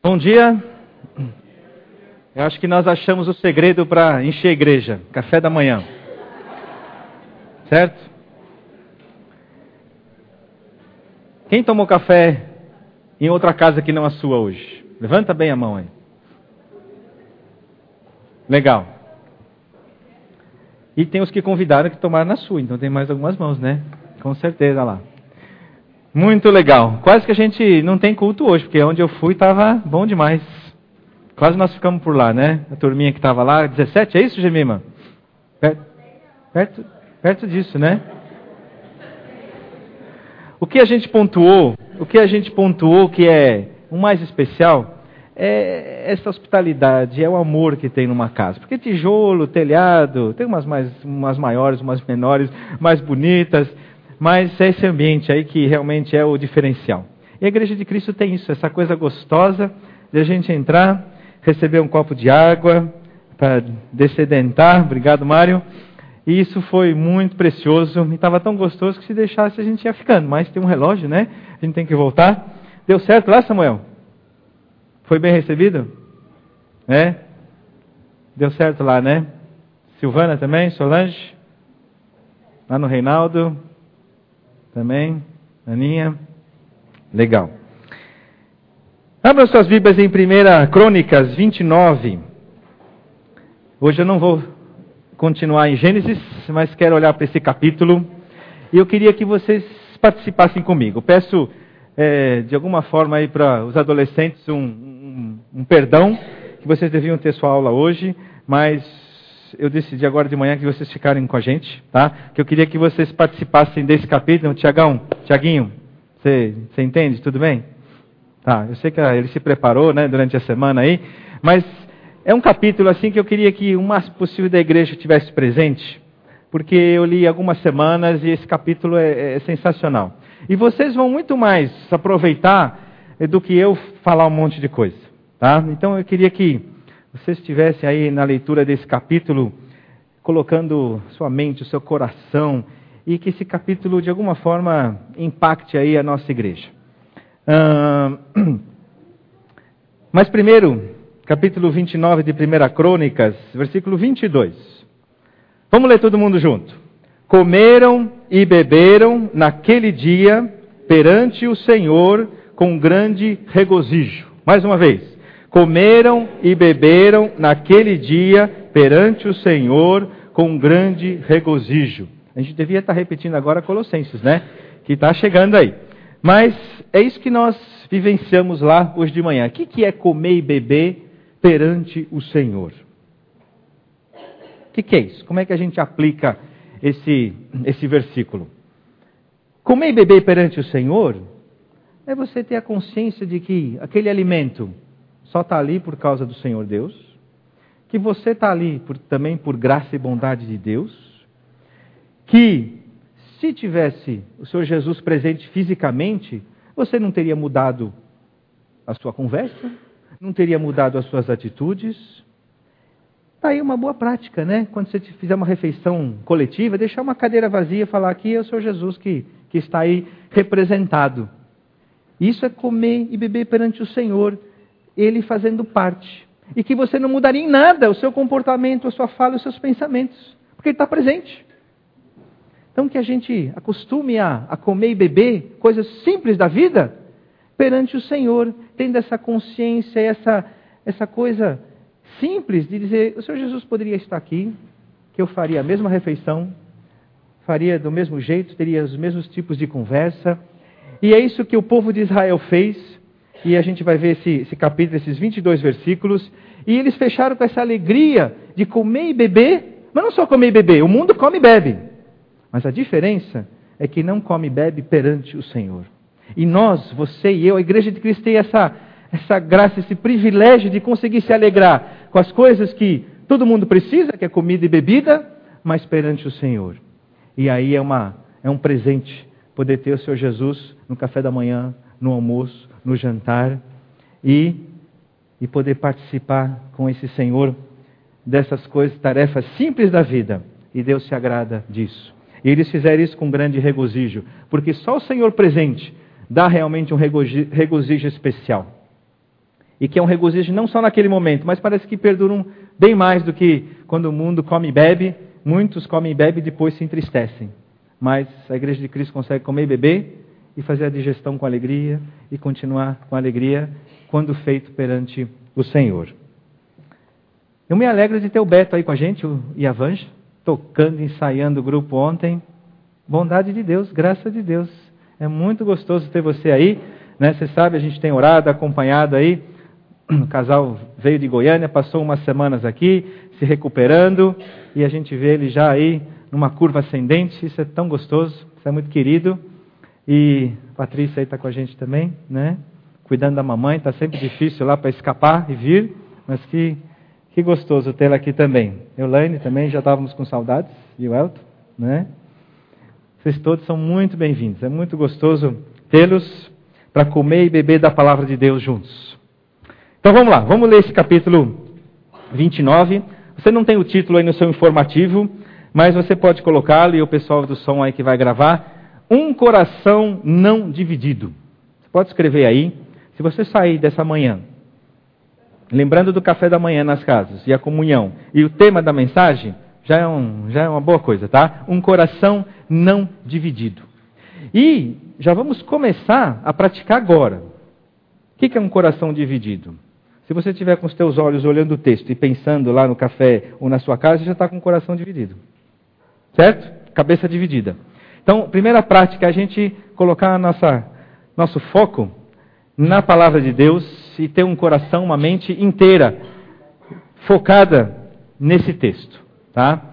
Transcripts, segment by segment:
Bom dia. Eu acho que nós achamos o segredo para encher a igreja. Café da manhã. Certo? Quem tomou café em outra casa que não a sua hoje? Levanta bem a mão aí. Legal. E tem os que convidaram que tomaram na sua, então tem mais algumas mãos, né? Com certeza lá. Muito legal. Quase que a gente não tem culto hoje, porque onde eu fui estava bom demais. Quase nós ficamos por lá, né? A turminha que estava lá, 17, é isso, Gemima? Perto disso, né? O que a gente pontuou que é o mais especial é essa hospitalidade, é o amor que tem numa casa. Porque tijolo, telhado, tem umas maiores, umas menores, mais bonitas, mas é esse ambiente aí que realmente é o diferencial. E a Igreja de Cristo tem isso, essa coisa gostosa de a gente entrar, receber um copo de água para dessedentar. Obrigado, Mário. E isso foi muito precioso. E estava tão gostoso que se deixasse a gente ia ficando. Mas tem um relógio, né? A gente tem que voltar. Deu certo lá, Samuel? Foi bem recebido? É? Deu certo lá, né? Silvana também? Solange? Lá no Reinaldo? Também? Aninha? Legal. Abra suas Bíblias em 1 Crônicas 29. Hoje eu não vou continuar em Gênesis, mas quero olhar para esse capítulo. E eu queria que vocês participassem comigo. Peço, de alguma forma, aí para os adolescentes um perdão, que vocês deviam ter sua aula hoje, mas eu decidi agora de manhã que vocês ficarem com a gente, tá? Que eu queria que vocês participassem desse capítulo. Tiaguinho, você entende? Tudo bem? Tá, eu sei que ele se preparou, né, durante a semana aí, mas é um capítulo assim que eu queria que o máximo possível da igreja estivesse presente, porque eu li algumas semanas e esse capítulo é sensacional. E vocês vão muito mais aproveitar do que eu falar um monte de coisa, tá? Então eu queria que vocês estivessem aí na leitura desse capítulo, colocando sua mente, o seu coração, e que esse capítulo de alguma forma impacte aí a nossa igreja. Mas primeiro, capítulo 29 de 1 Crônicas, versículo 22. Vamos ler todo mundo junto. Comeram e beberam naquele dia perante o Senhor com grande regozijo. Mais uma vez. Comeram e beberam naquele dia perante o Senhor com grande regozijo. A gente devia estar repetindo agora Colossenses, né? Que está chegando aí. Mas é isso que nós vivenciamos lá hoje de manhã. O que é comer e beber perante o Senhor? O que é isso? Como é que a gente aplica esse versículo? Comer e beber perante o Senhor é você ter a consciência de que aquele alimento só está ali por causa do Senhor Deus, que você está ali também por graça e bondade de Deus, que se tivesse o Senhor Jesus presente fisicamente, você não teria mudado a sua conversa, não teria mudado as suas atitudes. Está aí uma boa prática, né? Quando você fizer uma refeição coletiva, deixar uma cadeira vazia e falar: aqui é o Senhor Jesus que está aí representado. Isso é comer e beber perante o Senhor, Ele fazendo parte. E que você não mudaria em nada o seu comportamento, a sua fala, os seus pensamentos, porque Ele está presente. Então que a gente acostume a comer e beber coisas simples da vida perante o Senhor, tendo essa consciência, essa coisa simples de dizer: o Senhor Jesus poderia estar aqui, que eu faria a mesma refeição, faria do mesmo jeito, teria os mesmos tipos de conversa. E é isso que o povo de Israel fez, e a gente vai ver esse capítulo, esses 22 versículos, e eles fecharam com essa alegria de comer e beber, mas não só comer e beber, o mundo come e bebe. Mas a diferença é que não come e bebe perante o Senhor. E nós, você e eu, a Igreja de Cristo tem essa graça, esse privilégio de conseguir se alegrar com as coisas que todo mundo precisa, que é comida e bebida, mas perante o Senhor. E aí é um presente poder ter o Senhor Jesus no café da manhã, no almoço, no jantar, e poder participar com esse Senhor dessas coisas, tarefas simples da vida. E Deus se agrada disso. E eles fizeram isso com grande regozijo, porque só o Senhor presente dá realmente um regozijo especial. e que é um regozijo não só naquele momento, mas parece que perduram bem mais do que quando o mundo come e bebe. Muitos comem e bebem e depois se entristecem. Mas a Igreja de Cristo consegue comer e beber e fazer a digestão com alegria e continuar com alegria quando feito perante o Senhor. Eu me alegro de ter o Beto aí com a gente, o Iavange, tocando, ensaiando o grupo ontem. Bondade de Deus, graça de Deus. É muito gostoso ter você aí, né? Você sabe, a gente tem orado, acompanhado aí. O casal veio de Goiânia, passou umas semanas aqui, se recuperando, e a gente vê ele já aí numa curva ascendente. Isso é tão gostoso, isso é muito querido. E a Patrícia aí está com a gente também, né? Cuidando da mamãe, está sempre difícil lá para escapar e vir, mas que gostoso tê-la aqui também. Eulaine também, já estávamos com saudades, e o Elton, né? Vocês todos são muito bem-vindos, é muito gostoso tê-los para comer e beber da palavra de Deus juntos. Então vamos lá, vamos ler esse capítulo 29. Você não tem o título aí no seu informativo, mas você pode colocá-lo, e o pessoal do som aí que vai gravar, Um Coração Não Dividido. Você pode escrever aí. Se você sair dessa manhã, lembrando do café da manhã nas casas, e a comunhão, e o tema da mensagem, já é uma boa coisa, tá? Um coração não dividido. E já vamos começar a praticar agora. O que é um coração dividido? Se você estiver com os teus olhos olhando o texto e pensando lá no café ou na sua casa, já está com o coração dividido. Certo? Cabeça dividida. Então, primeira prática é a gente colocar nosso foco na palavra de Deus e ter um coração, uma mente inteira focada nesse texto. Tá?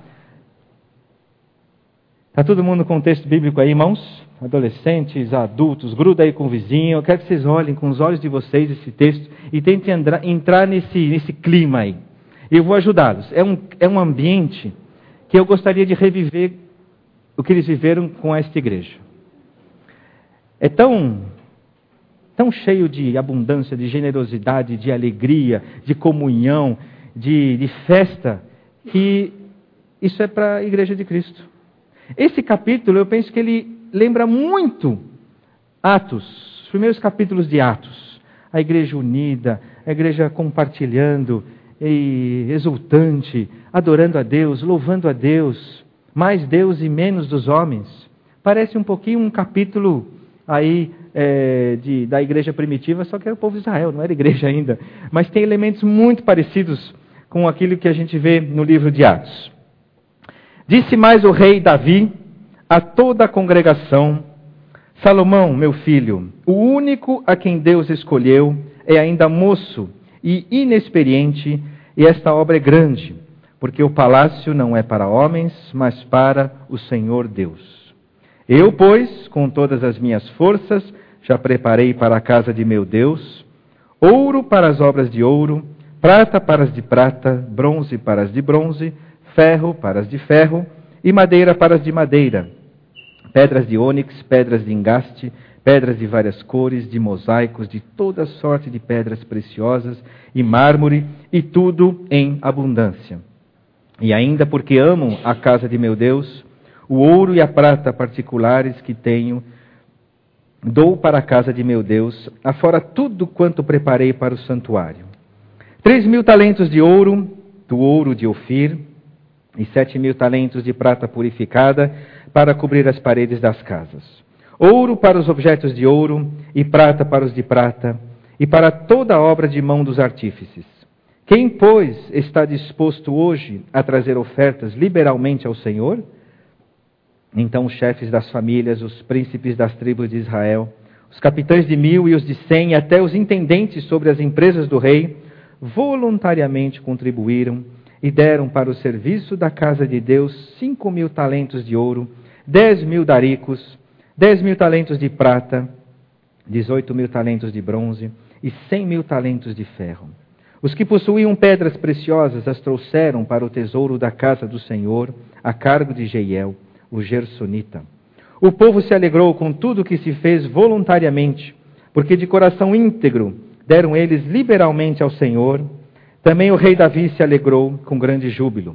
Tá todo mundo com o texto bíblico aí, irmãos? Adolescentes, adultos, gruda aí com o vizinho. Eu quero que vocês olhem com os olhos de vocês esse texto e tentem entrar nesse clima aí. Eu vou ajudá-los. É um ambiente que eu gostaria de reviver o que eles viveram com esta igreja. É tão cheio de abundância, de generosidade, de alegria, de comunhão, de festa, que isso é para a Igreja de Cristo. Esse capítulo, eu penso que ele lembra muito Atos, os primeiros capítulos de Atos. A igreja unida, a igreja compartilhando, e exultante, adorando a Deus, louvando a Deus, mais Deus e menos dos homens. Parece um pouquinho um capítulo aí da igreja primitiva, só que era o povo de Israel, não era igreja ainda. Mas tem elementos muito parecidos com aquilo que a gente vê no livro de Atos. Disse mais o rei Davi a toda a congregação: Salomão, meu filho, o único a quem Deus escolheu, é ainda moço e inexperiente, e esta obra é grande, porque o palácio não é para homens, mas para o Senhor Deus. Eu, pois, com todas as minhas forças, já preparei para a casa de meu Deus ouro para as obras de ouro, prata para as de prata, bronze para as de bronze, ferro para as de ferro e madeira para as de madeira, pedras de ônix, pedras de engaste, pedras de várias cores, de mosaicos, de toda sorte de pedras preciosas e mármore, e tudo em abundância. E ainda porque amo a casa de meu Deus, o ouro e a prata particulares que tenho, dou para a casa de meu Deus, afora tudo quanto preparei para o santuário. 3.000 talentos de ouro, do ouro de Ofir, e 7.000 talentos de prata purificada, para cobrir as paredes das casas. Ouro para os objetos de ouro, e prata para os de prata, e para toda a obra de mão dos artífices. Quem, pois, está disposto hoje a trazer ofertas liberalmente ao Senhor? Então os chefes das famílias, os príncipes das tribos de Israel, os capitães de 1.000 e os de 100, até os intendentes sobre as empresas do rei, voluntariamente contribuíram e deram para o serviço da casa de Deus 5.000 talentos de ouro, 10.000 daricos, 10.000 talentos de prata, 18.000 talentos de bronze e 100.000 talentos de ferro. Os que possuíam pedras preciosas as trouxeram para o tesouro da casa do Senhor, a cargo de Jeiel, o gersonita. O povo se alegrou com tudo que se fez voluntariamente, porque de coração íntegro deram eles liberalmente ao Senhor. Também o rei Davi se alegrou com grande júbilo.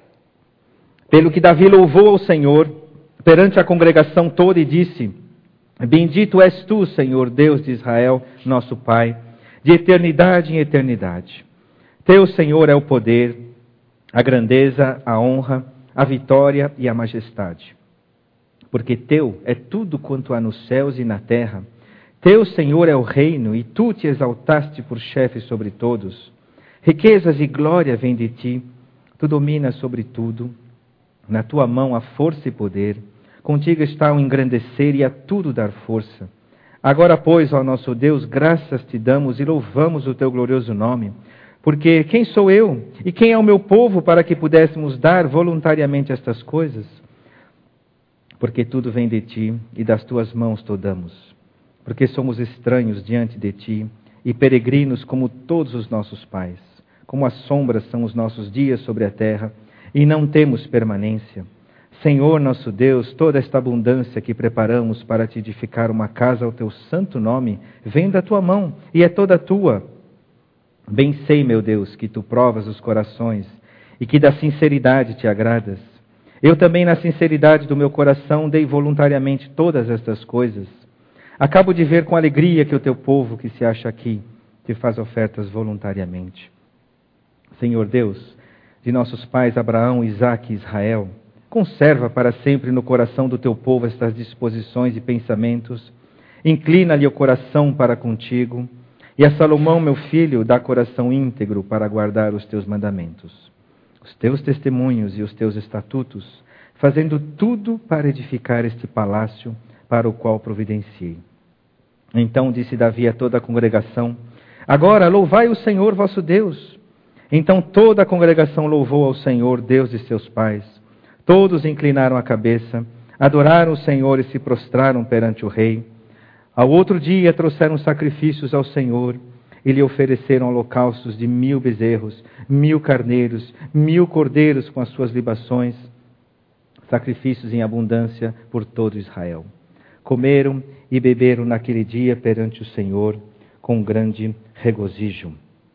Pelo que Davi louvou ao Senhor perante a congregação toda e disse: Bendito és tu, Senhor, Deus de Israel, nosso Pai, de eternidade em eternidade. Teu, Senhor, é o poder, a grandeza, a honra, a vitória e a majestade. Porque teu é tudo quanto há nos céus e na terra. Teu, Senhor, é o reino, e tu te exaltaste por chefe sobre todos. Riquezas e glória vêm de ti, tu dominas sobre tudo. Na tua mão há força e poder. Contigo está o engrandecer e a tudo dar força. Agora, pois, ó nosso Deus, graças te damos e louvamos o teu glorioso nome. Porque quem sou eu e quem é o meu povo para que pudéssemos dar voluntariamente estas coisas? Porque tudo vem de ti e das tuas mãos te damos. Porque somos estranhos diante de ti e peregrinos como todos os nossos pais. Como as sombras são os nossos dias sobre a terra e não temos permanência. Senhor nosso Deus, toda esta abundância que preparamos para te edificar uma casa ao teu santo nome, vem da tua mão e é toda tua. Bem sei, meu Deus, que tu provas os corações e que da sinceridade te agradas. Eu também, na sinceridade do meu coração, dei voluntariamente todas estas coisas. Acabo de ver com alegria que o teu povo que se acha aqui te faz ofertas voluntariamente. Senhor Deus, de nossos pais Abraão, Isaque e Israel, conserva para sempre no coração do teu povo estas disposições e pensamentos. Inclina-lhe o coração para contigo. E a Salomão, meu filho, dá coração íntegro para guardar os teus mandamentos, os teus testemunhos e os teus estatutos, fazendo tudo para edificar este palácio para o qual providenciei. Então disse Davi a toda a congregação: agora louvai o Senhor vosso Deus. Então toda a congregação louvou ao Senhor, Deus de seus pais. Todos inclinaram a cabeça, adoraram o Senhor e se prostraram perante o rei. Ao outro dia trouxeram sacrifícios ao Senhor e lhe ofereceram holocaustos de 1000 bezerros, 1000 carneiros, 1000 cordeiros com as suas libações, sacrifícios em abundância por todo Israel. Comeram e beberam naquele dia perante o Senhor com grande regozijo.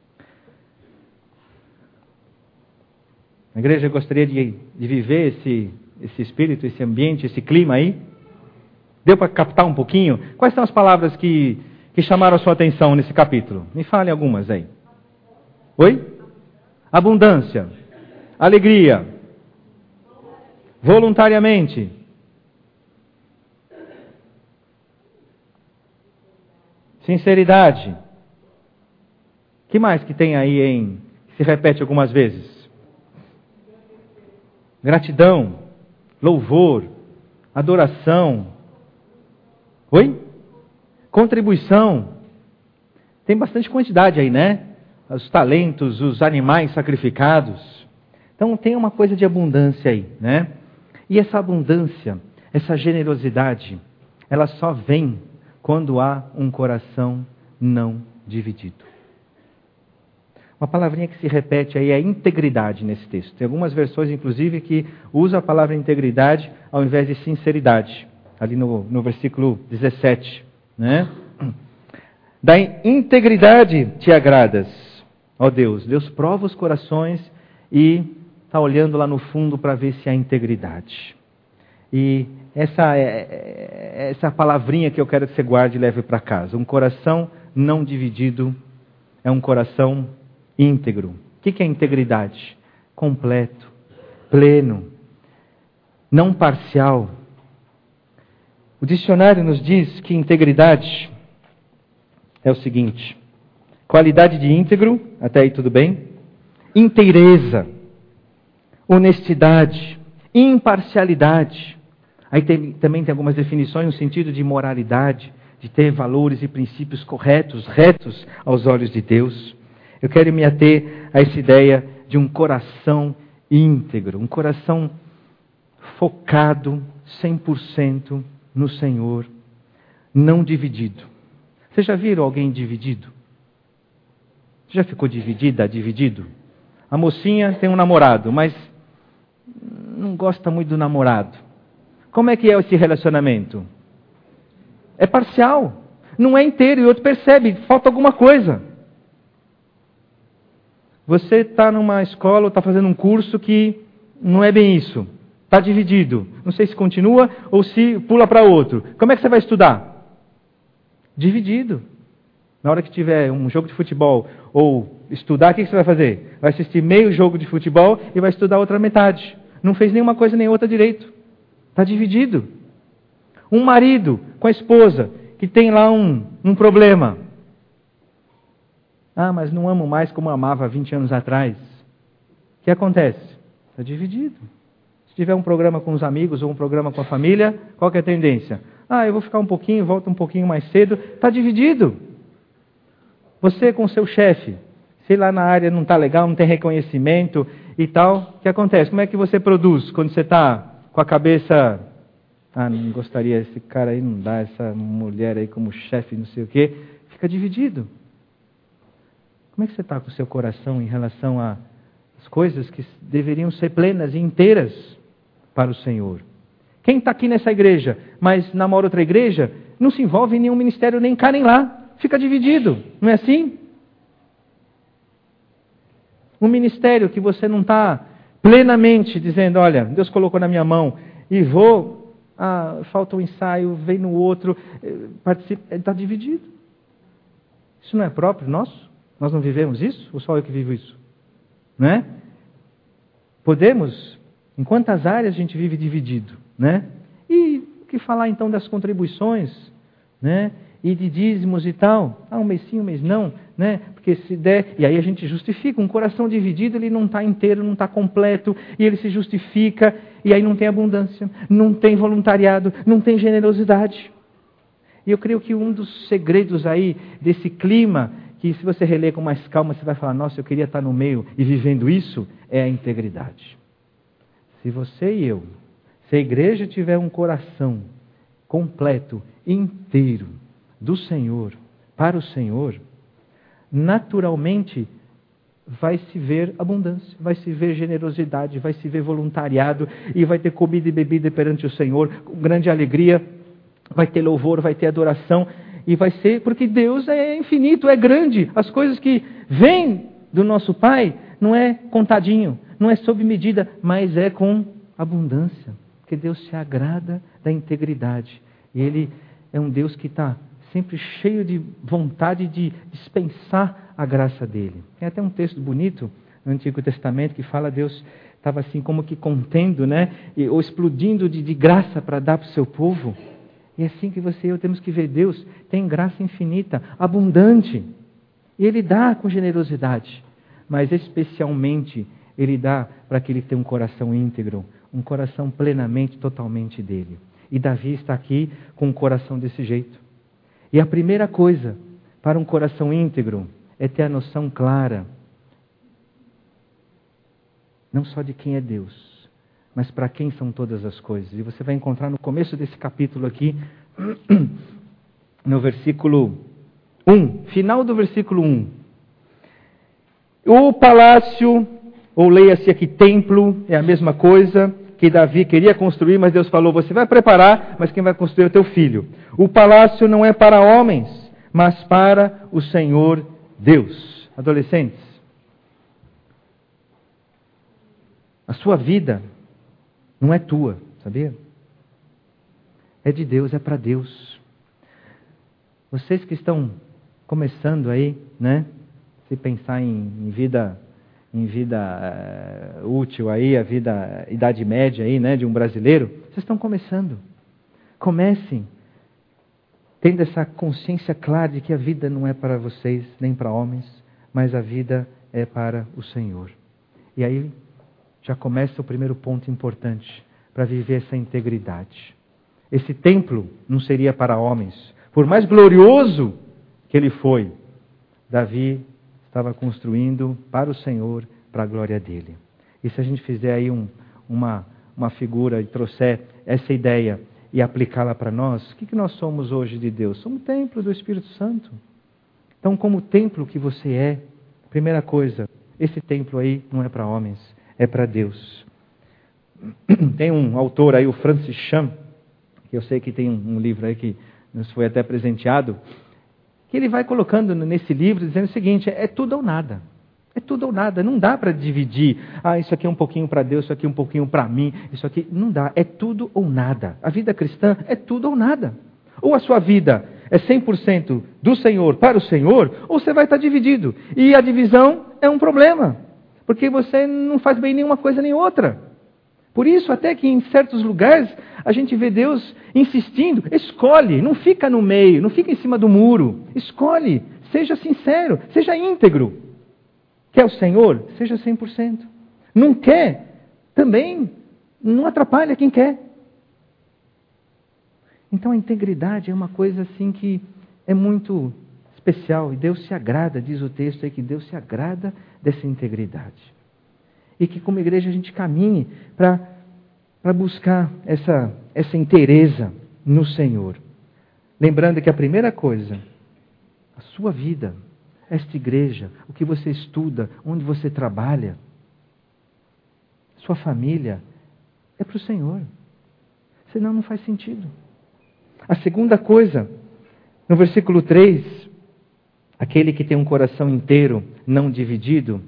A igreja gostaria de viver esse espírito, esse ambiente, esse clima aí? Deu para captar um pouquinho? Quais são as palavras que chamaram a sua atenção nesse capítulo? Me falem algumas aí. Oi? Abundância. Alegria. Voluntariamente. Sinceridade. Que mais que tem aí que se repete algumas vezes? Gratidão, louvor, adoração. Oi? Contribuição. Tem bastante quantidade aí, né? Os talentos, os animais sacrificados. Então tem uma coisa de abundância aí, né? E essa abundância, essa generosidade, ela só vem quando há um coração não dividido. Uma palavrinha que se repete aí é integridade nesse texto. Tem algumas versões, inclusive, que usam a palavra integridade ao invés de sinceridade. Ali no versículo 17. Né? Da integridade te agradas, ó Deus. Deus prova os corações e está olhando lá no fundo para ver se há integridade. E essa é essa palavrinha que eu quero que você guarde e leve para casa. Um coração não dividido é um coração íntegro. O que é integridade? Completo, pleno, não parcial. O dicionário nos diz que integridade é o seguinte: qualidade de íntegro, até aí tudo bem, inteireza, honestidade, imparcialidade. Aí também tem algumas definições no sentido de moralidade, de ter valores e princípios corretos, retos aos olhos de Deus. Eu quero me ater a essa ideia de um coração íntegro, um coração focado 100% no Senhor, não dividido. Vocês já viram alguém dividido? Você já ficou dividido? A mocinha tem um namorado, mas não gosta muito do namorado. Como é que é esse relacionamento? É parcial, não é inteiro, e o outro percebe, falta alguma coisa. Você está numa escola, está fazendo um curso que não é bem isso. Está dividido. Não sei se continua ou se pula para outro. Como é que você vai estudar? Dividido. Na hora que tiver um jogo de futebol ou estudar, o que você vai fazer? Vai assistir meio jogo de futebol e vai estudar a outra metade. Não fez nenhuma coisa nem outra direito. Está dividido. Um marido com a esposa que tem lá um problema. Ah, mas não amo mais como amava 20 anos atrás. O que acontece? Está dividido. Se tiver um programa com os amigos ou um programa com a família, qual que é a tendência? Ah, eu vou ficar um pouquinho, volto um pouquinho mais cedo. Está dividido. Você com o seu chefe, se lá na área não está legal, não tem reconhecimento e tal, o que acontece? Como é que você produz quando você está com a cabeça... Ah, não gostaria, esse cara aí não dá, essa mulher aí como chefe, não sei o quê. Fica dividido. Como é que você está com o seu coração em relação às coisas que deveriam ser plenas e inteiras para o Senhor? Quem está aqui nessa igreja, mas namora outra igreja, não se envolve em nenhum ministério, nem cá nem lá. Fica dividido, não é assim? Um ministério que você não está plenamente dizendo, olha, Deus colocou na minha mão e vou, falta um ensaio, vem no outro, participa, está dividido. Isso não é próprio nosso? Nós não vivemos isso? Ou só eu que vivo isso? Não é? Podemos, em quantas áreas a gente vive dividido, né? E o que falar então das contribuições, né? E de dízimos e tal. Um mês sim, um mês não, né? Porque se der... E aí a gente justifica. Um coração dividido, ele não está inteiro, não está completo. E ele se justifica. E aí não tem abundância. Não tem voluntariado. Não tem generosidade. E eu creio que um dos segredos aí desse clima, que se você reler com mais calma, você vai falar, nossa, eu queria estar no meio e vivendo isso, é a integridade. Se você e eu, se a igreja tiver um coração completo, inteiro, do Senhor, para o Senhor, naturalmente vai se ver abundância, vai se ver generosidade, vai se ver voluntariado, e vai ter comida e bebida perante o Senhor, com grande alegria, vai ter louvor, vai ter adoração, e vai ser, porque Deus é infinito, é grande, as coisas que vêm do nosso Pai, não é contadinho, não é sob medida, mas é com abundância, porque Deus se agrada da integridade, e Ele é um Deus que está sempre cheio de vontade de dispensar a graça dele. Tem até um texto bonito no Antigo Testamento que fala Deus estava assim como que contendo, né? Ou explodindo de graça para dar para o seu povo. E é assim que você e eu temos que ver Deus. Tem graça infinita, abundante. E Ele dá com generosidade. Mas especialmente Ele dá para que Ele tenha um coração íntegro. Um coração plenamente, totalmente dele. E Davi está aqui com um coração desse jeito. E a primeira coisa para um coração íntegro é ter a noção clara, não só de quem é Deus, mas para quem são todas as coisas. E você vai encontrar no começo desse capítulo aqui, no versículo 1, final do versículo 1. O palácio, ou leia-se aqui templo, é a mesma coisa que Davi queria construir, mas Deus falou, você vai preparar, mas quem vai construir é o teu filho. O palácio não é para homens, mas para o Senhor Deus. Adolescentes, a sua vida não é tua, sabia? É de Deus, é para Deus. Vocês que estão começando aí, né? Se pensar em vida útil aí, a idade média aí, né, de um brasileiro, vocês estão começando. Comecem tendo essa consciência clara de que a vida não é para vocês, nem para homens, mas a vida é para o Senhor. E aí já começa o primeiro ponto importante para viver essa integridade. Esse templo não seria para homens. Por mais glorioso que ele foi, Davi estava construindo para o Senhor, para a glória dele. E se a gente fizer aí uma figura e trouxer essa ideia e aplicá-la para nós, o que nós somos hoje de Deus? Somos o templo do Espírito Santo. Então, como templo que você é, primeira coisa, esse templo aí não é para homens, é para Deus. Tem um autor aí, o Francis Chan, que eu sei que tem um livro aí que nos foi até presenteado, que ele vai colocando nesse livro, dizendo o seguinte, é tudo ou nada. É tudo ou nada, não dá para dividir. Isso aqui é um pouquinho para Deus, isso aqui é um pouquinho para mim, isso aqui, não dá. É tudo ou nada. A vida cristã é tudo ou nada. Ou a sua vida é 100% do Senhor para o Senhor, ou você vai estar dividido. E a divisão é um problema, porque você não faz bem nenhuma coisa nem outra. Por isso, até que em certos lugares, a gente vê Deus insistindo, escolhe, não fica no meio, não fica em cima do muro, escolhe, seja sincero, seja íntegro. Quer o Senhor? Seja 100%. Não quer? Também não atrapalha quem quer. Então a integridade é uma coisa assim que é muito especial. E Deus se agrada, diz o texto aí, que Deus se agrada dessa integridade. E que como igreja a gente caminhe para buscar essa inteireza no Senhor. Lembrando que a primeira coisa, a sua vida, esta igreja, o que você estuda, onde você trabalha, sua família, é para o Senhor. Senão não faz sentido. A segunda coisa, no versículo 3, aquele que tem um coração inteiro, não dividido,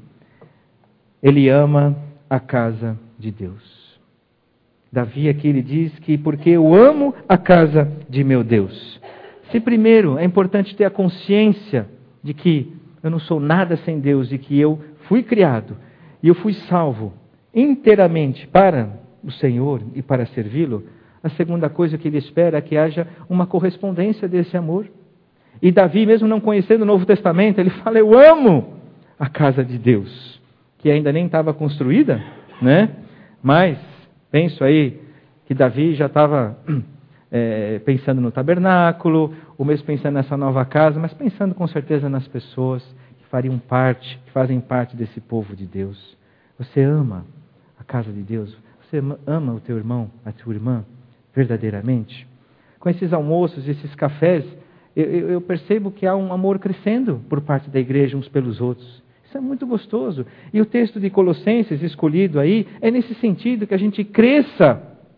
ele ama a casa de Deus. Davi aqui ele diz que porque eu amo a casa de meu Deus. Se primeiro é importante ter a consciência de que eu não sou nada sem Deus e que eu fui criado e eu fui salvo inteiramente para o Senhor e para servi-lo, a segunda coisa que ele espera é que haja uma correspondência desse amor. E Davi, mesmo não conhecendo o Novo Testamento, ele fala, eu amo a casa de Deus, que ainda nem estava construída, né? Mas, penso aí, que Davi já estava pensando no tabernáculo, ou mesmo pensando nessa nova casa, mas pensando com certeza nas pessoas que fazem parte desse povo de Deus. Você ama a casa de Deus? Você ama o teu irmão, a tua irmã, verdadeiramente? Com esses almoços, esses cafés, eu percebo que há um amor crescendo por parte da igreja uns pelos outros. Isso é muito gostoso. E o texto de Colossenses escolhido aí é nesse sentido que a gente cresça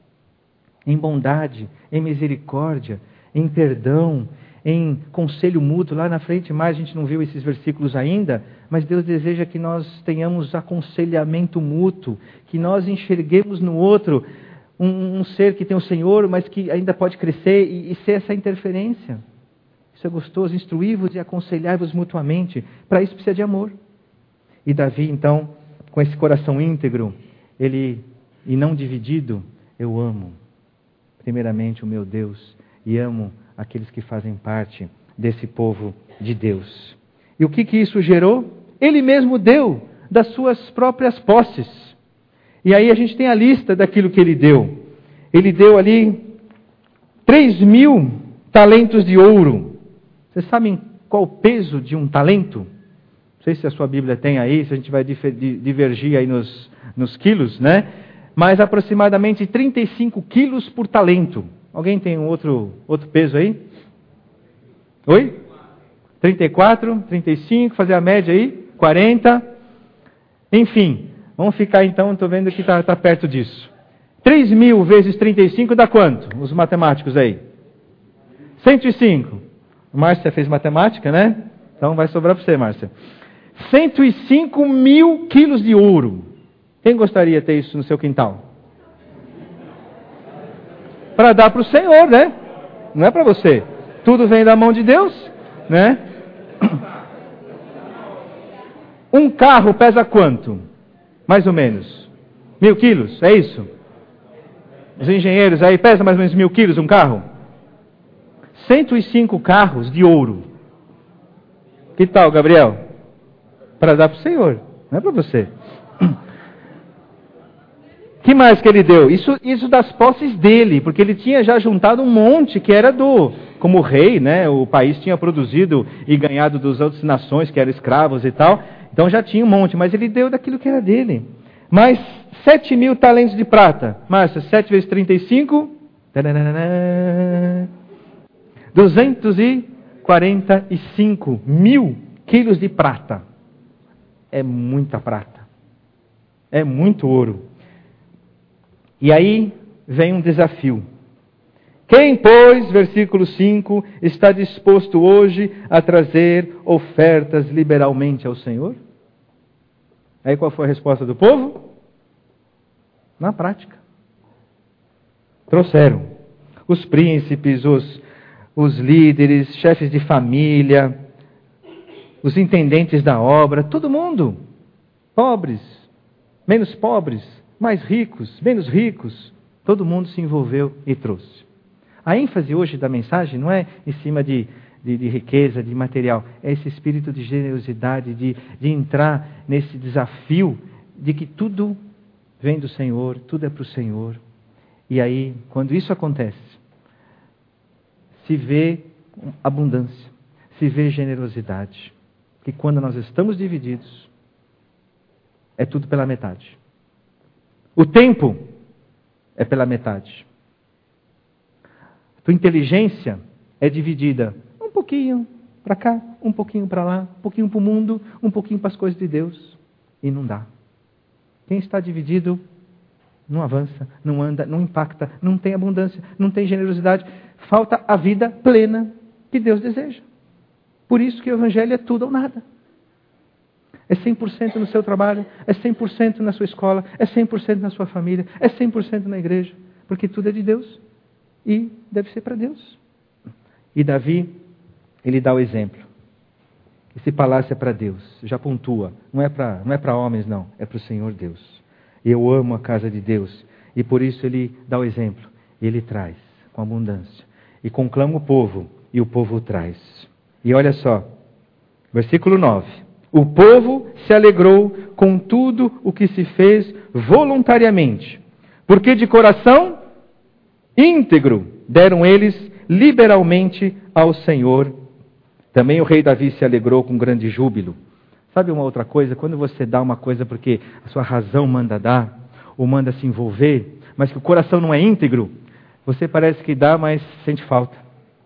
em bondade, em misericórdia, em perdão, em conselho mútuo. Lá na frente mais, a gente não viu esses versículos ainda, mas Deus deseja que nós tenhamos aconselhamento mútuo, que nós enxerguemos no outro um ser que tem o Senhor, mas que ainda pode crescer e ser essa interferência. Isso é gostoso, instruí-vos e aconselhai-vos mutuamente. Para isso precisa de amor. E Davi, então, com esse coração íntegro, e não dividido, eu amo, primeiramente, o meu Deus, e amo aqueles que fazem parte desse povo de Deus. E o que isso gerou? Ele mesmo deu das suas próprias posses. E aí a gente tem a lista daquilo que ele deu. Ele deu ali 3.000 talentos de ouro. Vocês sabem qual o peso de um talento? Não sei se a sua Bíblia tem aí, se a gente vai divergir aí nos quilos, né? Mas aproximadamente 35 quilos por talento. Alguém tem um outro peso aí? Oi? 34, 35, fazer a média aí? 40. Enfim, vamos ficar então, estou vendo que está perto disso. 3.000 vezes 35 dá quanto? Os matemáticos aí. 105. Márcia fez matemática, né? Então vai sobrar para você, Márcia. 105.000 quilos de ouro. Quem gostaria de ter isso no seu quintal? Para dar para o Senhor, né? Não é para você. Tudo vem da mão de Deus, né? Um carro pesa quanto? Mais ou menos. 1.000 quilos, é isso? Os engenheiros aí, pesa mais ou menos 1.000 quilos um carro? 105 carros de ouro. Que tal, Gabriel? Para dar para o Senhor, não é para você. Que mais que ele deu? Isso das posses dele, porque ele tinha já juntado um monte que era como rei, né? O país tinha produzido e ganhado das outras nações que eram escravos e tal. Então já tinha um monte, mas ele deu daquilo que era dele. Mais 7.000 talentos de prata. Márcia, 7 vezes 35? 245.000 quilos de prata. É muita prata. É muito ouro. E aí vem um desafio. Quem, pois, versículo 5, está disposto hoje a trazer ofertas liberalmente ao Senhor? Aí qual foi a resposta do povo? Na prática. Trouxeram. Os príncipes, os líderes, chefes de família, os intendentes da obra, todo mundo, pobres, menos pobres, mais ricos, menos ricos, todo mundo se envolveu e trouxe. A ênfase hoje da mensagem não é em cima de riqueza, de material, é esse espírito de generosidade, de entrar nesse desafio de que tudo vem do Senhor, tudo é para o Senhor. E aí, quando isso acontece, se vê abundância, se vê generosidade. Que quando nós estamos divididos, é tudo pela metade. O tempo é pela metade. Tua inteligência é dividida um pouquinho para cá, um pouquinho para lá, um pouquinho para o mundo, um pouquinho para as coisas de Deus. E não dá. Quem está dividido não avança, não anda, não impacta, não tem abundância, não tem generosidade. Falta a vida plena que Deus deseja. Por isso que o Evangelho é tudo ou nada. É 100% no seu trabalho, é 100% na sua escola, é 100% na sua família, é 100% na igreja. Porque tudo é de Deus e deve ser para Deus. E Davi, ele dá o exemplo. Esse palácio é para Deus, já pontua. Não é para homens, não, é para o Senhor Deus. E eu amo a casa de Deus. E por isso ele dá o exemplo. Ele traz com abundância. E conclama o povo, e o povo traz. E olha só, versículo 9. O povo se alegrou com tudo o que se fez voluntariamente, porque de coração íntegro deram eles liberalmente ao Senhor. Também o rei Davi se alegrou com grande júbilo. Sabe uma outra coisa? Quando você dá uma coisa porque a sua razão manda dar, ou manda se envolver, mas que o coração não é íntegro, você parece que dá, mas sente falta.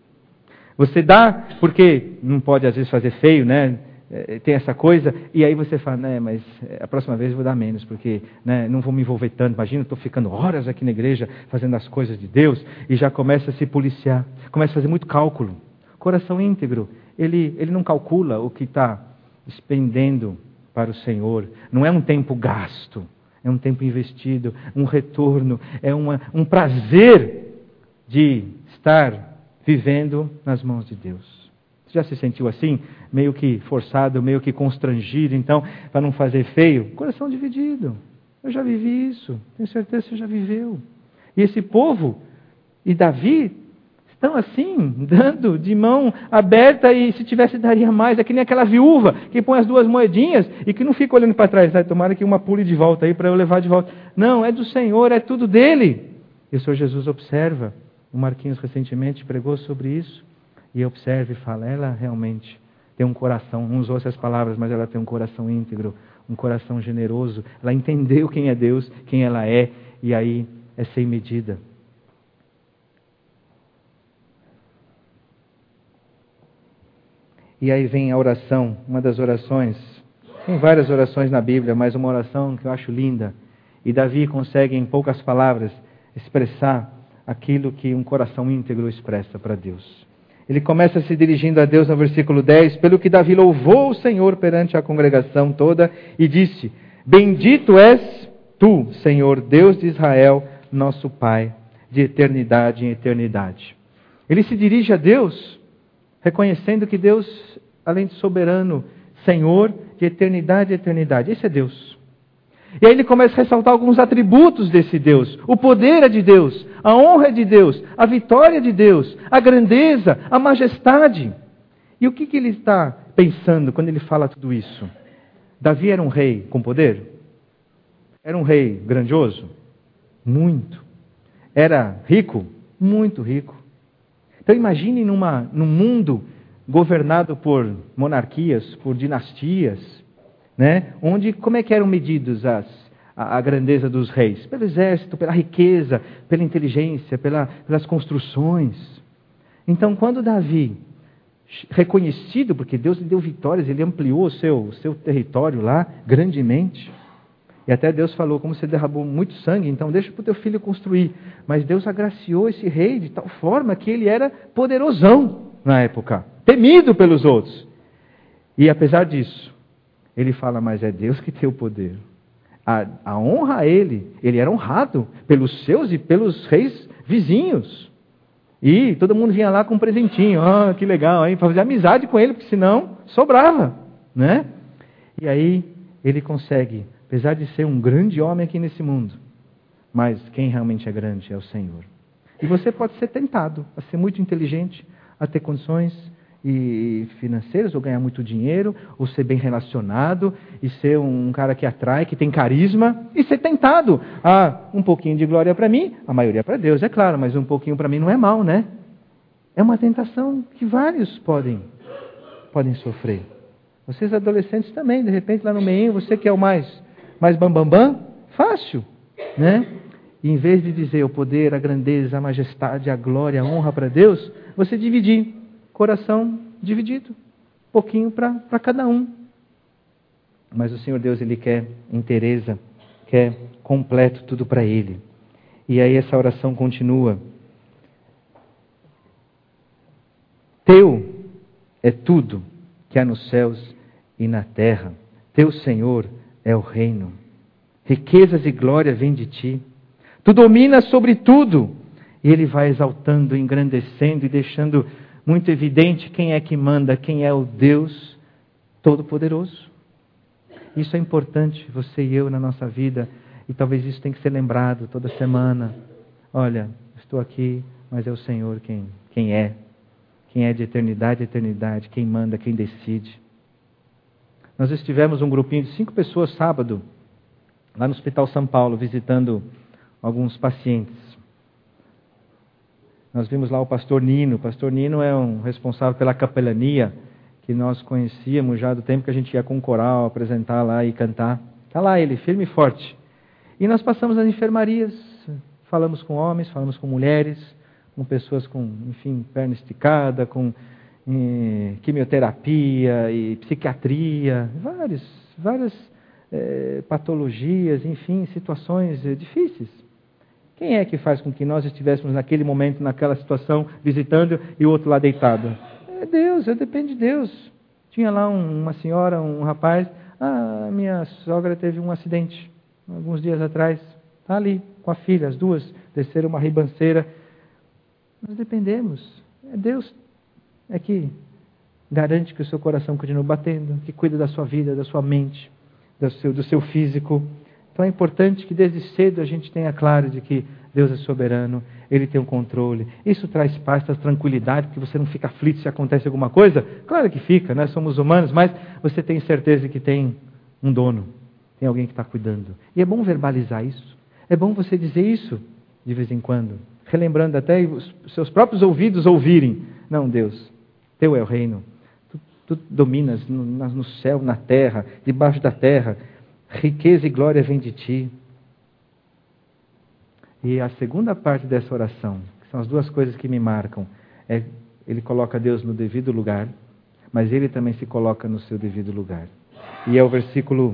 Você dá porque não pode às vezes fazer feio, né? Tem essa coisa, e aí você fala, né, mas a próxima vez eu vou dar menos, porque não vou me envolver tanto. Imagina, eu estou ficando horas aqui na igreja fazendo as coisas de Deus, e já começa a se policiar, começa a fazer muito cálculo. Coração íntegro, ele não calcula o que está expendendo para o Senhor. Não é um tempo gasto, é um tempo investido, um retorno, é um prazer de estar vivendo nas mãos de Deus. Você já se sentiu assim? Meio que forçado, meio que constrangido, então, para não fazer feio? Coração dividido. Eu já vivi isso, tenho certeza que você já viveu. E esse povo, e Davi, estão assim, dando de mão aberta, e se tivesse daria mais. É que nem aquela viúva que põe as duas moedinhas e que não fica olhando para trás. Tomara que uma pule de volta aí para eu levar de volta. Não, é do Senhor, é tudo dele. E o Senhor Jesus observa. O Marquinhos recentemente pregou sobre isso. E observa e fala, ela realmente tem um coração, não usou essas palavras, mas ela tem um coração íntegro, um coração generoso. Ela entendeu quem é Deus, quem ela é, e aí é sem medida. E aí vem a oração, uma das orações, tem várias orações na Bíblia, mas uma oração que eu acho linda. E Davi consegue, em poucas palavras, expressar aquilo que um coração íntegro expressa para Deus. Ele começa se dirigindo a Deus no versículo 10, pelo que Davi louvou o Senhor perante a congregação toda e disse, bendito és tu, Senhor, Deus de Israel, nosso Pai, de eternidade em eternidade. Ele se dirige a Deus, reconhecendo que Deus, além de soberano, Senhor, de eternidade em eternidade. Esse é Deus. E aí ele começa a ressaltar alguns atributos desse Deus. O poder é de Deus, a honra é de Deus, a vitória é de Deus, a grandeza, a majestade. E o que ele está pensando quando ele fala tudo isso? Davi era um rei com poder? Era um rei grandioso? Muito. Era rico? Muito rico. Então imagine num mundo governado por monarquias, por dinastias, onde, como é que eram medidos a grandeza dos reis? Pelo exército, pela riqueza, pela inteligência, pelas construções. Então, quando Davi, reconhecido, porque Deus lhe deu vitórias, ele ampliou o seu território lá grandemente, e até Deus falou, como você derramou muito sangue, então deixa para o teu filho construir. Mas Deus agraciou esse rei de tal forma que ele era poderosão na época, temido pelos outros. E apesar disso, ele fala, mas é Deus que tem o poder. A honra a ele era honrado pelos seus e pelos reis vizinhos. E todo mundo vinha lá com um presentinho. Ah, que legal, hein? Para fazer amizade com ele, porque senão sobrava, né? E aí ele consegue, apesar de ser um grande homem aqui nesse mundo, mas quem realmente é grande é o Senhor. E você pode ser tentado a ser muito inteligente, a ter condições financeiras, ou ganhar muito dinheiro, ou ser bem relacionado, e ser um cara que atrai, que tem carisma, e ser tentado. Ah, um pouquinho de glória para mim, a maioria para Deus, é claro, mas um pouquinho para mim não é mal, né? É uma tentação que vários podem sofrer. Vocês adolescentes também, de repente lá no meio, você que é o mais bambambam, fácil, né? E em vez de dizer o poder, a grandeza, a majestade, a glória, a honra para Deus, você dividir. Coração dividido. Pouquinho para cada um. Mas o Senhor Deus, Ele quer inteireza, quer completo tudo para Ele. E aí essa oração continua. Teu é tudo que há nos céus e na terra. Teu, Senhor, é o reino. Riquezas e glória vêm de Ti. Tu dominas sobre tudo. E Ele vai exaltando, engrandecendo e deixando muito evidente quem é que manda, quem é o Deus Todo-Poderoso. Isso é importante, você e eu, na nossa vida. E talvez isso tenha que ser lembrado toda semana. Olha, estou aqui, mas é o Senhor quem é. Quem é de eternidade a eternidade, quem manda, quem decide. Nós estivemos um grupinho de 5 pessoas sábado, lá no Hospital São Paulo, visitando alguns pacientes. Nós vimos lá o pastor Nino. O pastor Nino é um responsável pela capelania, que nós conhecíamos já do tempo que a gente ia com o coral apresentar lá e cantar. Está lá ele, firme e forte. E nós passamos nas enfermarias, falamos com homens, falamos com mulheres, com pessoas com, enfim, perna esticada, com quimioterapia e psiquiatria, várias patologias, enfim, situações difíceis. Quem é que faz com que nós estivéssemos naquele momento, naquela situação, visitando e o outro lá deitado? É Deus, depende de Deus. Tinha lá uma senhora, um rapaz, minha sogra teve um acidente, alguns dias atrás, está ali com a filha, as duas desceram uma ribanceira. Nós dependemos, é Deus que garante que o seu coração continue batendo, que cuida da sua vida, da sua mente, do seu físico. Então é importante que desde cedo a gente tenha claro de que Deus é soberano, Ele tem o controle. Isso traz paz, traz tranquilidade, porque você não fica aflito se acontece alguma coisa. Claro que fica, nós somos humanos, mas você tem certeza que tem um dono, tem alguém que está cuidando. E é bom verbalizar isso, é bom você dizer isso de vez em quando, relembrando até os seus próprios ouvidos ouvirem. Não, Deus, Teu é o reino, Tu dominas no céu, na terra, debaixo da terra. Riqueza e glória vem de Ti. E a segunda parte dessa oração, que são as duas coisas que me marcam, ele coloca Deus no devido lugar, mas Ele também se coloca no seu devido lugar. E é o versículo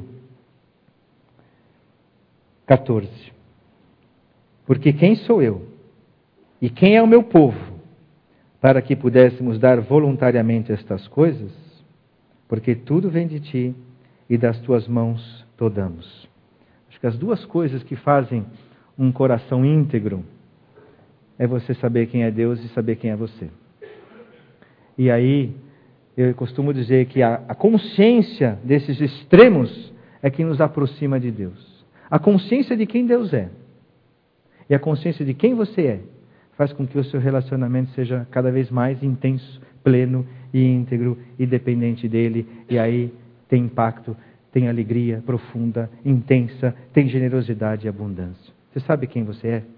14. Porque quem sou eu? E quem é o meu povo? Para que pudéssemos dar voluntariamente estas coisas? Porque tudo vem de Ti e das Tuas mãos damos. Acho que as duas coisas que fazem um coração íntegro é você saber quem é Deus e saber quem é você. E aí, eu costumo dizer que a consciência desses extremos é que nos aproxima de Deus. A consciência de quem Deus é e a consciência de quem você é faz com que o seu relacionamento seja cada vez mais intenso, pleno e íntegro e dependente dele. E aí tem impacto, tem alegria profunda, intensa, tem generosidade e abundância. Você sabe quem você é?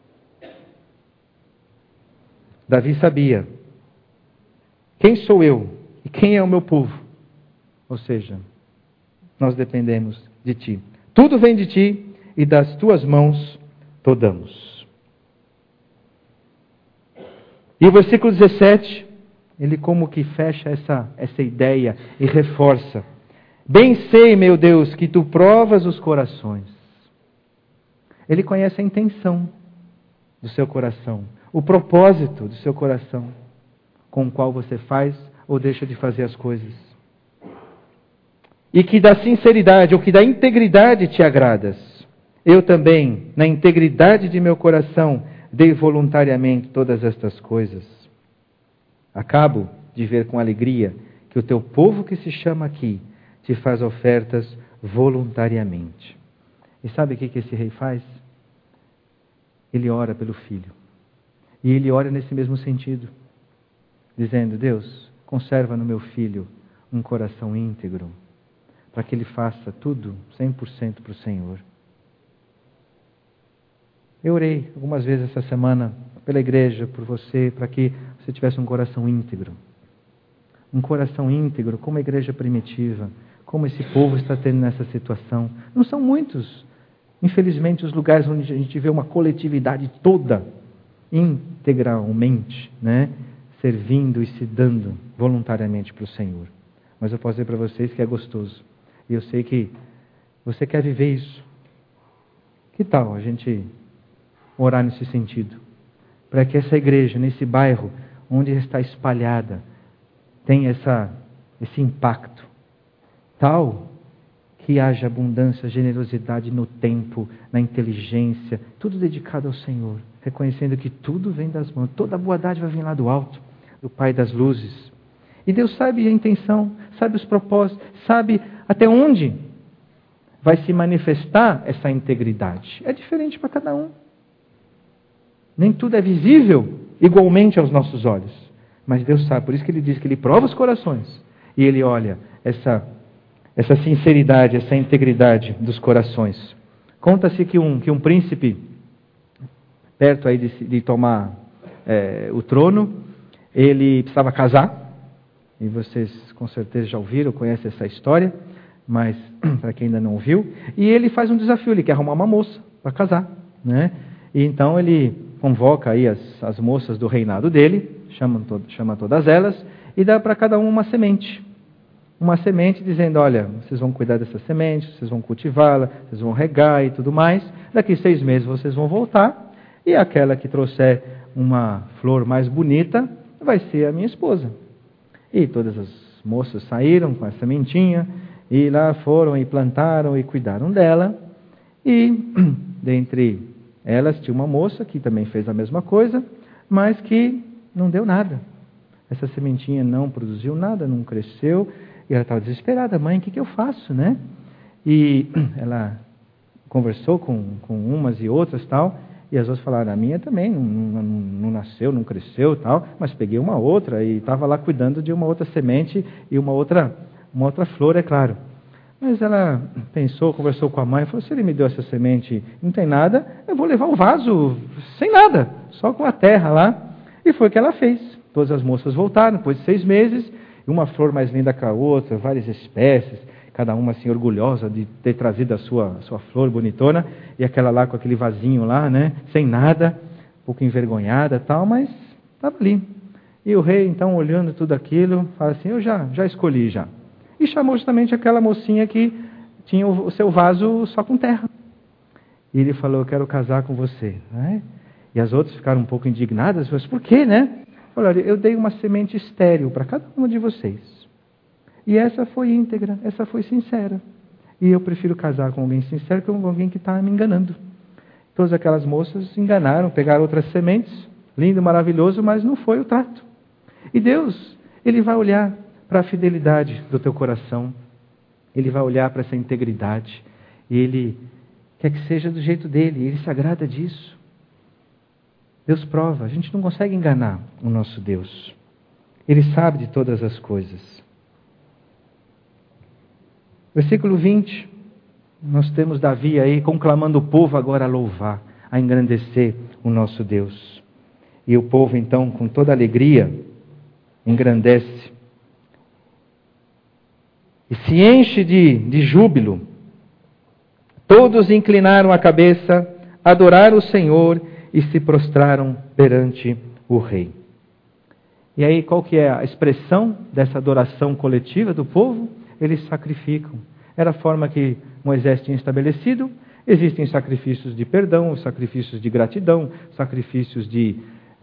Davi sabia. Quem sou eu? E quem é o meu povo? Ou seja, nós dependemos de Ti. Tudo vem de Ti e das Tuas mãos damos. E o versículo 17, ele como que fecha essa ideia e reforça. Bem sei, meu Deus, que Tu provas os corações. Ele conhece a intenção do seu coração, o propósito do seu coração, com o qual você faz ou deixa de fazer as coisas. E que da sinceridade ou que da integridade Te agradas. Eu também, na integridade de meu coração, dei voluntariamente todas estas coisas. Acabo de ver com alegria que o teu povo que se chama aqui te faz ofertas voluntariamente. E sabe o que esse rei faz? Ele ora pelo filho. E ele ora nesse mesmo sentido, dizendo: Deus, conserva no meu filho um coração íntegro, para que ele faça tudo 100% para o Senhor. Eu orei algumas vezes essa semana pela igreja, por você, para que você tivesse um coração íntegro. Um coração íntegro, como a igreja primitiva, como esse povo está tendo nessa situação. Não são muitos, infelizmente, os lugares onde a gente vê uma coletividade toda, integralmente, né, servindo e se dando voluntariamente para o Senhor. Mas eu posso dizer para vocês que é gostoso. E eu sei que você quer viver isso. Que tal a gente orar nesse sentido? Para que essa igreja, nesse bairro, onde está espalhada, tenha esse impacto tal que haja abundância, generosidade no tempo, na inteligência, tudo dedicado ao Senhor, reconhecendo que tudo vem das mãos, toda boa dádiva vem lá do alto, do Pai das luzes. E Deus sabe a intenção, sabe os propósitos, sabe até onde vai se manifestar essa integridade. É diferente para cada um. Nem tudo é visível igualmente aos nossos olhos. Mas Deus sabe, por isso que Ele diz que Ele prova os corações. E Ele olha essa sinceridade, essa integridade dos corações. Conta-se que um príncipe, perto aí de tomar o trono, ele precisava casar. E vocês com certeza já ouviram, conhecem essa história. Mas para quem ainda não ouviu. E ele faz um desafio, ele quer arrumar uma moça para casar, né? E então ele convoca aí as moças do reinado dele, chama todas elas, e dá para cada uma semente. Uma semente dizendo: olha, vocês vão cuidar dessa semente, vocês vão cultivá-la, vocês vão regar e tudo mais. Daqui 6 meses vocês vão voltar, e aquela que trouxer uma flor mais bonita vai ser a minha esposa. E todas as moças saíram com a sementinha, e lá foram e plantaram e cuidaram dela. E dentre elas tinha uma moça que também fez a mesma coisa, mas que não deu nada. Essa sementinha não produziu nada, não cresceu, e ela estava desesperada: mãe, o que eu faço, né? E ela conversou com umas e outras tal, e as outras falaram: a minha também não nasceu, não cresceu tal, mas peguei uma outra e estava lá cuidando de uma outra semente e uma outra flor, é claro. Mas ela pensou, conversou com a mãe, falou: se ele me deu essa semente e não tem nada, eu vou levar o vaso sem nada, só com a terra lá. E foi o que ela fez. Todas as moças voltaram, depois de 6 meses, uma flor mais linda que a outra, várias espécies, cada uma assim orgulhosa de ter trazido a sua flor bonitona, e aquela lá com aquele vasinho lá, né, sem nada, um pouco envergonhada tal, mas estava ali. E o rei, então, olhando tudo aquilo, fala assim: eu já escolhi já. E chamou justamente aquela mocinha que tinha o seu vaso só com terra. E ele falou: eu quero casar com você. Né? E as outras ficaram um pouco indignadas. Mas por quê, né? Falou: olha, eu dei uma semente estéril para cada uma de vocês. E essa foi íntegra, essa foi sincera. E eu prefiro casar com alguém sincero que com alguém que está me enganando. Todas aquelas moças se enganaram, pegaram outras sementes, lindo, maravilhoso, mas não foi o trato. E Deus, Ele vai olhar para a fidelidade do teu coração. Ele vai olhar para essa integridade. E Ele quer que seja do jeito dele. Ele se agrada disso. Deus prova. A gente não consegue enganar o nosso Deus. Ele sabe de todas as coisas. Versículo 20. Nós temos Davi aí conclamando o povo agora a louvar, a engrandecer o nosso Deus. E o povo então, com toda alegria, engrandece e se enche de júbilo. Todos inclinaram a cabeça, adoraram o Senhor e se prostraram perante o rei. E aí, qual que é a expressão dessa adoração coletiva do povo? Eles sacrificam. Era a forma que Moisés tinha estabelecido. Existem sacrifícios de perdão, sacrifícios de gratidão, sacrifícios de...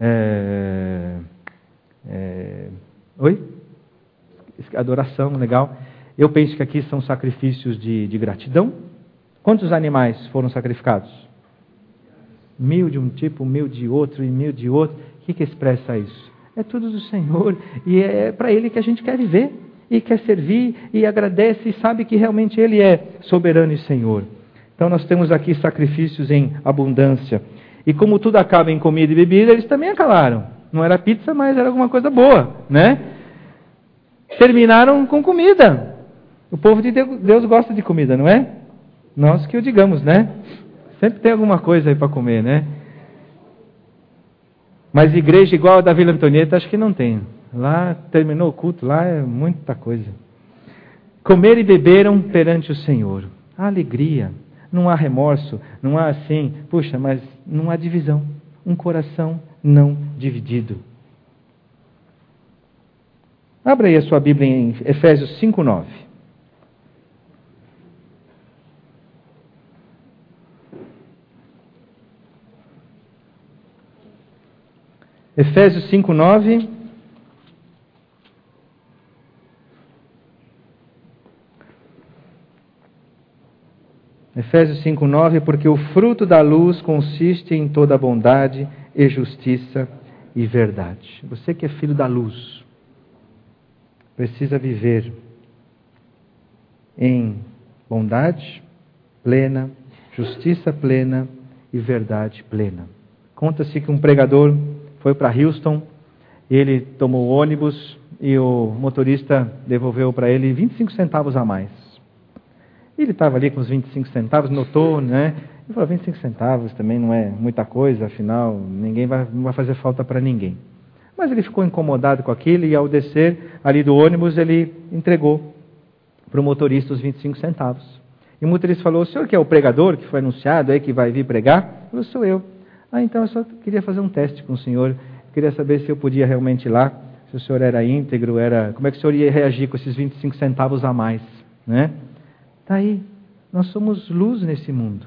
adoração, legal. Eu penso que aqui são sacrifícios de gratidão. Quantos animais foram sacrificados? Mil de um tipo, mil de outro e mil de outro. O que expressa isso? É tudo do Senhor, e é para Ele que a gente quer viver, e quer servir, e agradece, e sabe que realmente Ele é soberano e Senhor. Então nós temos aqui sacrifícios em abundância. E como tudo acaba em comida e bebida, eles também acabaram. Não era pizza, mas era alguma coisa boa, né? Terminaram com comida. O povo de Deus gosta de comida, não é? Nós que o digamos, né? Sempre tem alguma coisa aí para comer, né? Mas igreja igual a da Vila Antonieta, acho que não tem. Lá, terminou o culto, lá é muita coisa. Comer e beberam perante o Senhor. Há alegria, não há remorso, não há assim, puxa, mas não há divisão. Um coração não dividido. Abra aí a sua Bíblia em Efésios 5:9. Efésios 5:9. Efésios 5:9, porque o fruto da luz consiste em toda bondade e justiça e verdade. Você que é filho da luz, precisa viver em bondade plena, justiça plena e verdade plena. Conta-se que um pregador foi para Houston, ele tomou o ônibus e o motorista devolveu para ele 25 centavos a mais. Ele estava ali com os 25 centavos, notou, né? Ele falou, 25 centavos também não é muita coisa, afinal, não vai fazer falta para ninguém. Mas ele ficou incomodado com aquilo e ao descer ali do ônibus, ele entregou para o motorista os 25 centavos. E o motorista falou, o senhor que é o pregador que foi anunciado aí, que vai vir pregar? Ele falou, sou eu. Então eu só queria fazer um teste com o senhor, queria saber se eu podia realmente ir lá, se o senhor era íntegro, como é que o senhor ia reagir com esses 25 centavos a mais, né? Está aí, nós somos luz nesse mundo.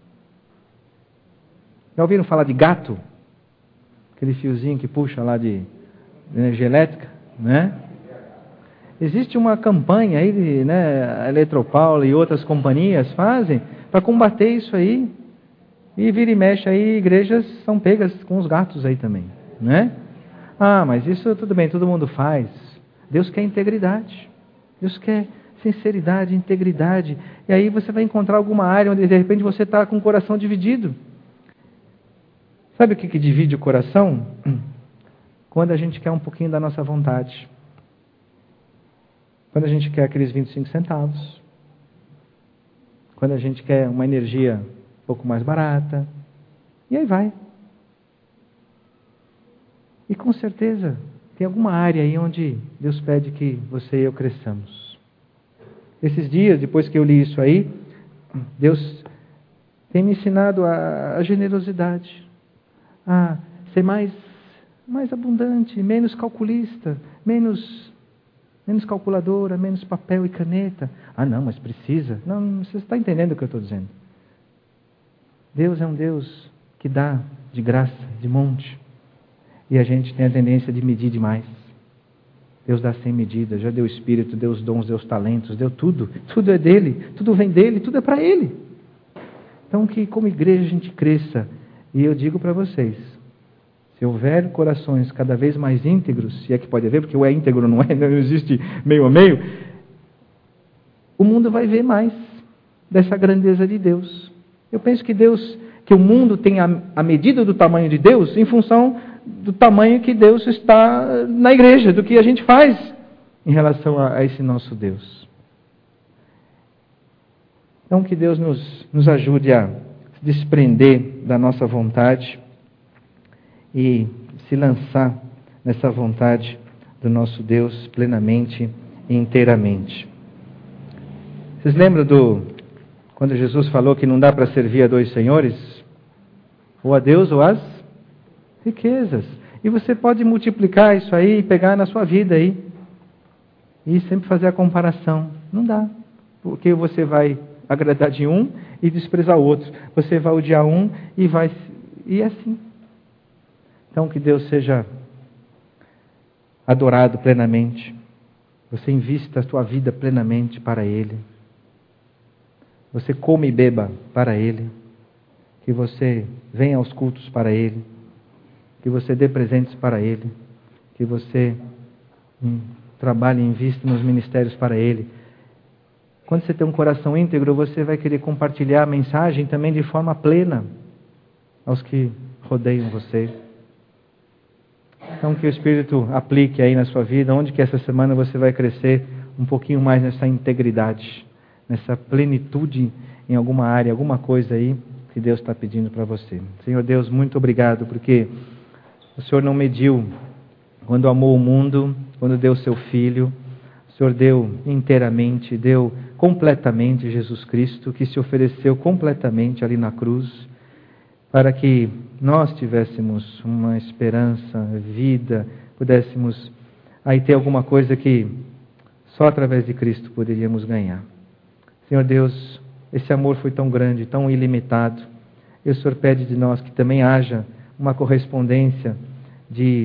Já ouviram falar de gato? Aquele fiozinho que puxa lá de energia elétrica, né? Existe uma campanha aí, né, a Eletropaulo e outras companhias fazem para combater isso aí. E vira e mexe aí, igrejas são pegas com os gatos aí também, né? Ah, mas isso tudo bem, todo mundo faz. Deus quer integridade. Deus quer sinceridade, integridade. E aí você vai encontrar alguma área onde de repente você está com o coração dividido. Sabe o que divide o coração? Quando a gente quer um pouquinho da nossa vontade. Quando a gente quer aqueles 25 centavos. Quando a gente quer uma energia um pouco mais barata. E aí vai. E com certeza tem alguma área aí onde Deus pede que você e eu cresçamos. Esses dias, depois que eu li isso aí, Deus tem me ensinado a generosidade, a ser mais abundante, menos calculista, menos calculadora, menos papel e caneta. Ah, não, mas precisa. Não, você está entendendo o que eu estou dizendo. Deus é um Deus que dá de graça, de monte. E a gente tem a tendência de medir demais. Deus dá sem medida, já deu Espírito, deu os dons, deu os talentos, deu tudo. Tudo é dele, tudo vem dele, tudo é para ele. Então que como igreja a gente cresça. E eu digo para vocês, se houver corações cada vez mais íntegros, se é que pode haver, porque ou é íntegro ou não é, não existe meio a meio, o mundo vai ver mais dessa grandeza de Deus. Eu penso que o mundo tem a medida do tamanho de Deus em função do tamanho que Deus está na igreja, do que a gente faz em relação a esse nosso Deus. Então que Deus nos ajude a se desprender da nossa vontade e se lançar nessa vontade do nosso Deus plenamente e inteiramente. Vocês lembram quando Jesus falou que não dá para servir a dois senhores? Ou a Deus ou às riquezas. E você pode multiplicar isso aí e pegar na sua vida aí. E sempre fazer a comparação. Não dá. Porque você vai agradar de um e desprezar o outro. Você vai odiar um e é assim. Então que Deus seja adorado plenamente. Você invista a sua vida plenamente para Ele. Você come e beba para Ele. que você venha aos cultos para Ele, que você dê presentes para Ele, que você trabalhe e invista nos ministérios para Ele. Quando você tem um coração íntegro, você vai querer compartilhar a mensagem também de forma plena aos que rodeiam você. Então que o Espírito aplique aí na sua vida, onde que essa semana você vai crescer um pouquinho mais nessa integridade, nessa plenitude em alguma área, alguma coisa aí que Deus está pedindo para você. Senhor Deus, muito obrigado, porque o Senhor não mediu quando amou o mundo, quando deu seu Filho. O Senhor deu inteiramente, deu completamente Jesus Cristo, que se ofereceu completamente ali na cruz, para que nós tivéssemos uma esperança, vida, pudéssemos aí ter alguma coisa que só através de Cristo poderíamos ganhar. Senhor Deus, esse amor foi tão grande, tão ilimitado, e o Senhor pede de nós que também haja uma correspondência de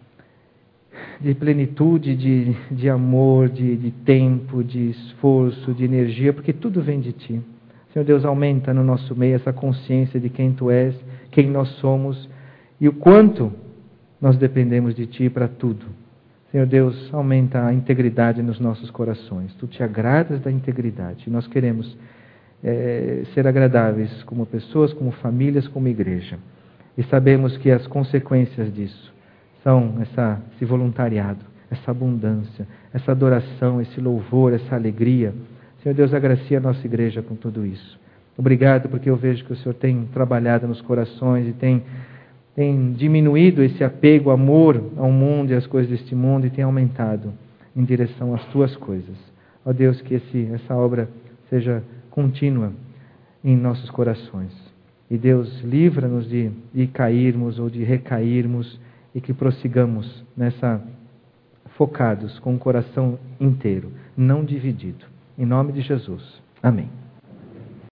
plenitude, de amor, de tempo, de esforço, de energia, porque tudo vem de Ti. Senhor Deus, aumenta no nosso meio essa consciência de quem Tu és, quem nós somos e o quanto nós dependemos de Ti para tudo. Senhor Deus, aumenta a integridade nos nossos corações. Tu Te agradas da integridade. Nós queremos ser agradáveis como pessoas, como famílias, como igreja. E sabemos que as consequências disso são esse voluntariado, essa abundância, essa adoração, esse louvor, essa alegria. Senhor Deus, agracia a nossa igreja com tudo isso. Obrigado, porque eu vejo que o Senhor tem trabalhado nos corações e tem diminuído esse apego, amor ao mundo e às coisas deste mundo e tem aumentado em direção às Tuas coisas. Ó Deus, que essa obra seja contínua em nossos corações. E Deus, livra-nos de cairmos ou de recairmos e que prossigamos focados com o coração inteiro, não dividido. Em nome de Jesus. Amém.